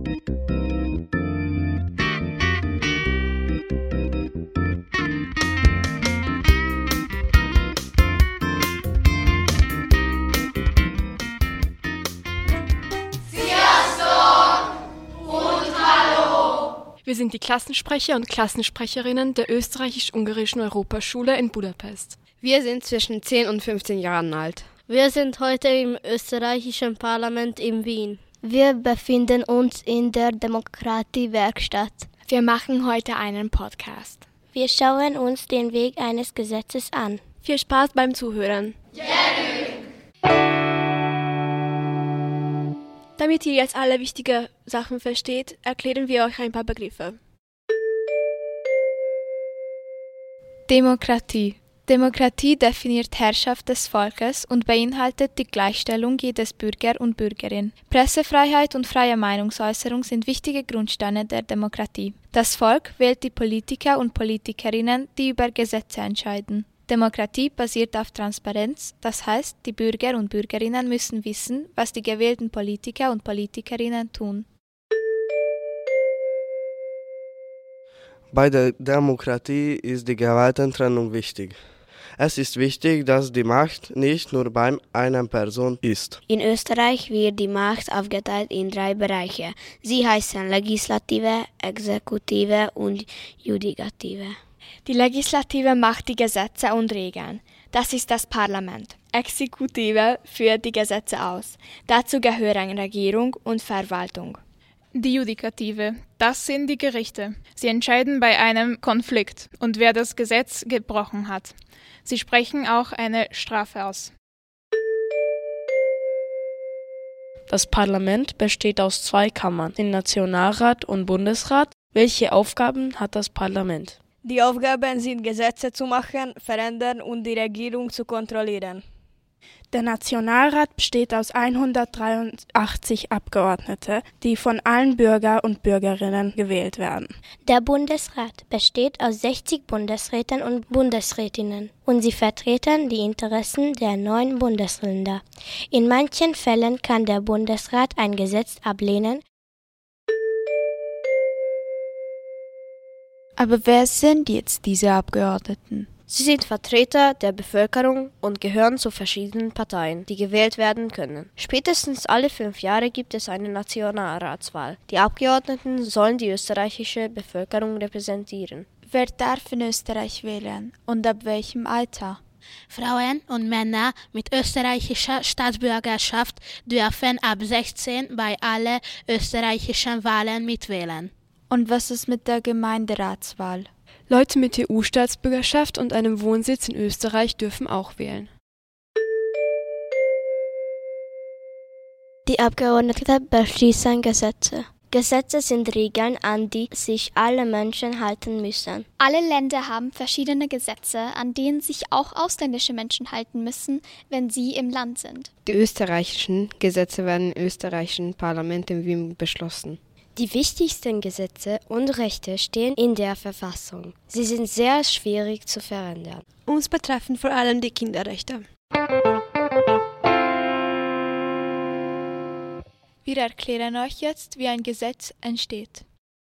Wir sind die Klassensprecher und Klassensprecherinnen der österreichisch-ungarischen Europaschule in Budapest. Wir sind zwischen 10 und 15 Jahren alt. Wir sind heute im österreichischen Parlament in Wien. Wir befinden uns in der Demokratiewerkstatt. Wir machen heute einen Podcast. Wir schauen uns den Weg eines Gesetzes an. Viel Spaß beim Zuhören. Damit ihr jetzt alle wichtige Sachen versteht, erklären wir euch ein paar Begriffe. Demokratie. Demokratie definiert Herrschaft des Volkes und beinhaltet die Gleichstellung jedes Bürger und Bürgerin. Pressefreiheit und freie Meinungsäußerung sind wichtige Grundsteine der Demokratie. Das Volk wählt die Politiker und Politikerinnen, die über Gesetze entscheiden. Demokratie basiert auf Transparenz, das heißt, die Bürger und Bürgerinnen müssen wissen, was die gewählten Politiker und Politikerinnen tun. Bei der Demokratie ist die Gewaltentrennung wichtig. Es ist wichtig, dass die Macht nicht nur bei einer Person ist. In Österreich wird die Macht aufgeteilt in 3 Bereiche. Sie heißen Legislative, Exekutive und Judikative. Die Legislative macht die Gesetze und Regeln. Das ist das Parlament. Exekutive führt die Gesetze aus. Dazu gehören Regierung und Verwaltung. Die Judikative, das sind die Gerichte. Sie entscheiden bei einem Konflikt und wer das Gesetz gebrochen hat. Sie sprechen auch eine Strafe aus. Das Parlament besteht aus 2 Kammern, den Nationalrat und Bundesrat. Welche Aufgaben hat das Parlament? Die Aufgaben sind, Gesetze zu machen, verändern und die Regierung zu kontrollieren. Der Nationalrat besteht aus 183 Abgeordneten, die von allen Bürger und Bürgerinnen gewählt werden. Der Bundesrat besteht aus 60 Bundesräten und Bundesrätinnen und sie vertreten die Interessen der 9 Bundesländer. In manchen Fällen kann der Bundesrat ein Gesetz ablehnen. Aber wer sind jetzt diese Abgeordneten? Sie sind Vertreter der Bevölkerung und gehören zu verschiedenen Parteien, die gewählt werden können. Spätestens alle 5 Jahre gibt es eine Nationalratswahl. Die Abgeordneten sollen die österreichische Bevölkerung repräsentieren. Wer darf in Österreich wählen und ab welchem Alter? Frauen und Männer mit österreichischer Staatsbürgerschaft dürfen ab 16 bei allen österreichischen Wahlen mitwählen. Und was ist mit der Gemeinderatswahl? Leute mit EU-Staatsbürgerschaft und einem Wohnsitz in Österreich dürfen auch wählen. Die Abgeordneten beschließen Gesetze. Gesetze sind Regeln, an die sich alle Menschen halten müssen. Alle Länder haben verschiedene Gesetze, an denen sich auch ausländische Menschen halten müssen, wenn sie im Land sind. Die österreichischen Gesetze werden im österreichischen Parlament in Wien beschlossen. Die wichtigsten Gesetze und Rechte stehen in der Verfassung. Sie sind sehr schwierig zu verändern. Uns betreffen vor allem die Kinderrechte. Wir erklären euch jetzt, wie ein Gesetz entsteht.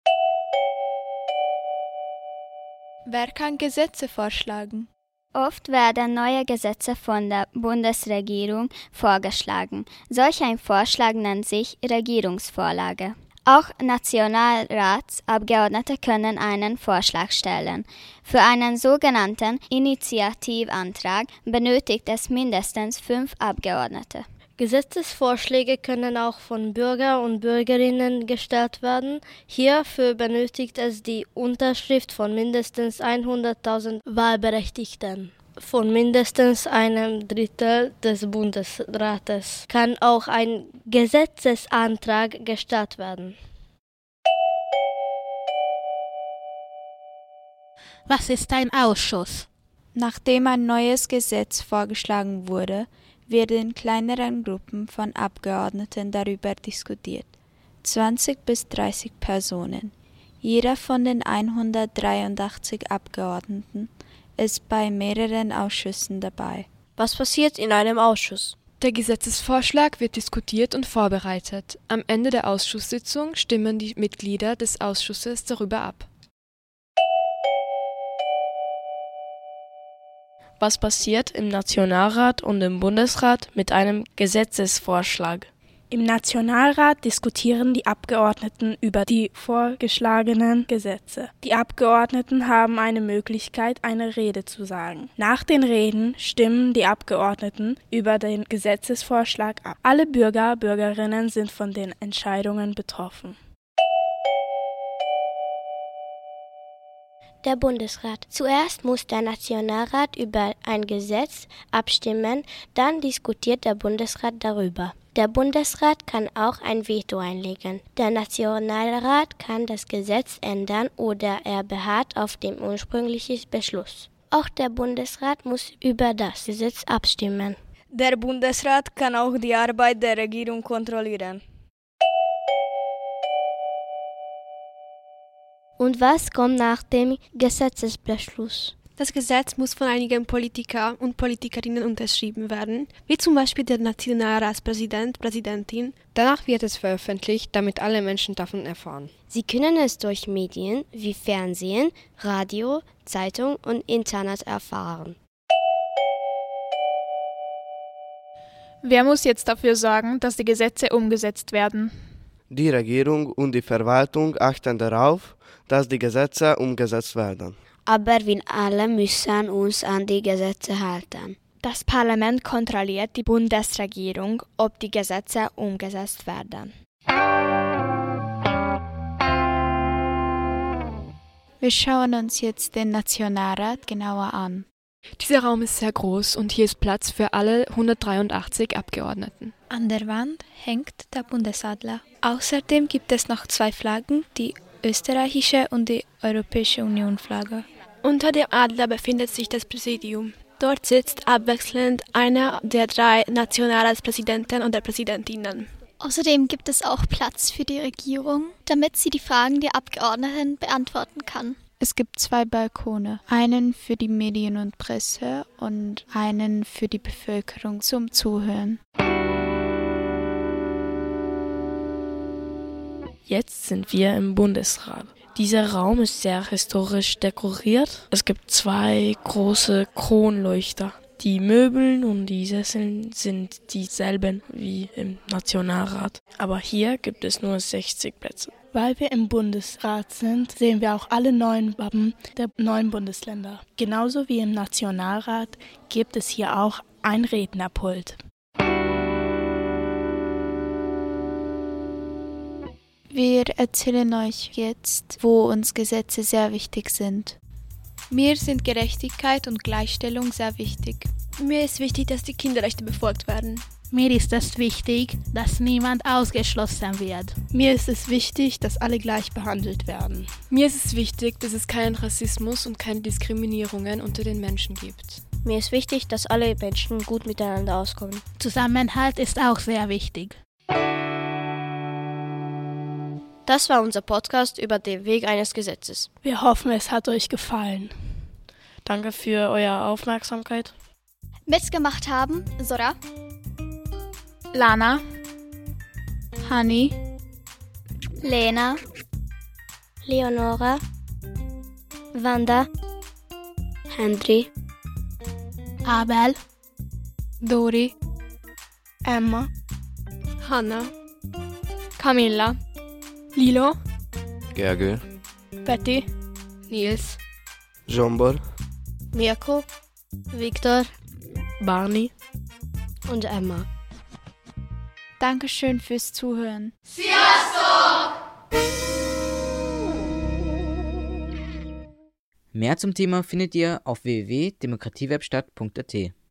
Wer kann Gesetze vorschlagen? Oft werden neue Gesetze von der Bundesregierung vorgeschlagen. Solch ein Vorschlag nennt sich Regierungsvorlage. Auch Nationalratsabgeordnete können einen Vorschlag stellen. Für einen sogenannten Initiativantrag benötigt es mindestens 5 Abgeordnete. Gesetzesvorschläge können auch von Bürger und Bürgerinnen gestellt werden. Hierfür benötigt es die Unterschrift von mindestens 100.000 Wahlberechtigten. Von mindestens einem Drittel des Bundesrates kann auch ein Gesetzesantrag gestellt werden. Was ist ein Ausschuss? Nachdem ein neues Gesetz vorgeschlagen wurde, wird in kleineren Gruppen von Abgeordneten darüber diskutiert. 20 bis 30 Personen. Jeder von den 183 Abgeordneten ist bei mehreren Ausschüssen dabei. Was passiert in einem Ausschuss? Der Gesetzesvorschlag wird diskutiert und vorbereitet. Am Ende der Ausschusssitzung stimmen die Mitglieder des Ausschusses darüber ab. Was passiert im Nationalrat und im Bundesrat mit einem Gesetzesvorschlag? Im Nationalrat diskutieren die Abgeordneten über die vorgeschlagenen Gesetze. Die Abgeordneten haben eine Möglichkeit, eine Rede zu sagen. Nach den Reden stimmen die Abgeordneten über den Gesetzesvorschlag ab. Alle Bürger, Bürgerinnen sind von den Entscheidungen betroffen. Der Bundesrat. Zuerst muss der Nationalrat über ein Gesetz abstimmen, dann diskutiert der Bundesrat darüber. Der Bundesrat kann auch ein Veto einlegen. Der Nationalrat kann das Gesetz ändern oder er beharrt auf dem ursprünglichen Beschluss. Auch der Bundesrat muss über das Gesetz abstimmen. Der Bundesrat kann auch die Arbeit der Regierung kontrollieren. Und was kommt nach dem Gesetzesbeschluss? Das Gesetz muss von einigen Politiker und Politikerinnen unterschrieben werden, wie zum Beispiel der Nationalratspräsident, Präsidentin. Danach wird es veröffentlicht, damit alle Menschen davon erfahren. Sie können es durch Medien wie Fernsehen, Radio, Zeitung und Internet erfahren. Wer muss jetzt dafür sorgen, dass die Gesetze umgesetzt werden? Die Regierung und die Verwaltung achten darauf, dass die Gesetze umgesetzt werden. Aber wir alle müssen uns an die Gesetze halten. Das Parlament kontrolliert die Bundesregierung, ob die Gesetze umgesetzt werden. Wir schauen uns jetzt den Nationalrat genauer an. Dieser Raum ist sehr groß und hier ist Platz für alle 183 Abgeordneten. An der Wand hängt der Bundesadler. Außerdem gibt es noch 2 Flaggen, die österreichische und die Europäische Union-Flagge. Unter dem Adler befindet sich das Präsidium. Dort sitzt abwechselnd einer der 3 Nationalratspräsidenten oder Präsidentinnen. Außerdem gibt es auch Platz für die Regierung, damit sie die Fragen der Abgeordneten beantworten kann. Es gibt 2 Balkone, einen für die Medien und Presse und einen für die Bevölkerung zum Zuhören. Jetzt sind wir im Bundesrat. Dieser Raum ist sehr historisch dekoriert. Es gibt 2 große Kronleuchter. Die Möbel und die Sesseln sind dieselben wie im Nationalrat. Aber hier gibt es nur 60 Plätze. Weil wir im Bundesrat sind, sehen wir auch alle 9 Wappen der 9 Bundesländer. Genauso wie im Nationalrat gibt es hier auch ein Rednerpult. Wir erzählen euch jetzt, wo uns Gesetze sehr wichtig sind. Mir sind Gerechtigkeit und Gleichstellung sehr wichtig. Mir ist wichtig, dass die Kinderrechte befolgt werden. Mir ist es wichtig, dass niemand ausgeschlossen wird. Mir ist es wichtig, dass alle gleich behandelt werden. Mir ist es wichtig, dass es keinen Rassismus und keine Diskriminierungen unter den Menschen gibt. Mir ist wichtig, dass alle Menschen gut miteinander auskommen. Zusammenhalt ist auch sehr wichtig. Das war unser Podcast über den Weg eines Gesetzes. Wir hoffen, es hat euch gefallen. Danke für eure Aufmerksamkeit. Mitgemacht haben Zora, Lana, Hani, Lena, Leonora, Wanda, Hendri, Abel, Dori, Emma, Hanna, Camilla, Lilo, Gergő, Betty, Nils, Zsombor, Mirko, Viktor, Barney und Emma. Dankeschön fürs Zuhören. Mehr zum Thema findet ihr auf www.demokratiewebstadt.at.